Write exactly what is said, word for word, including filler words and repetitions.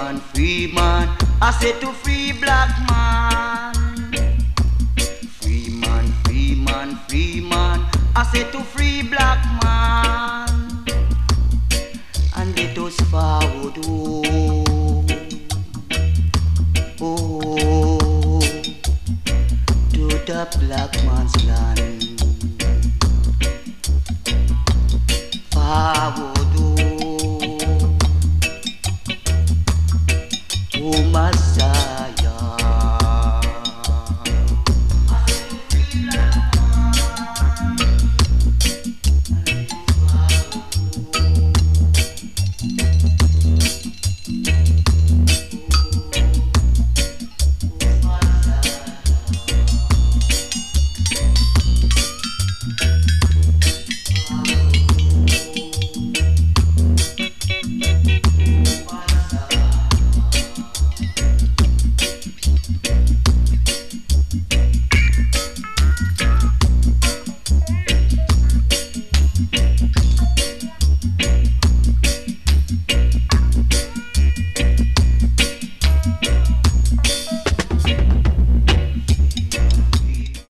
man, free man. I say to free black man. Free man, free man, free man. I say to free black man. And let us forward, oh, oh, to the black man's land. Forward, oh, oh, Massa.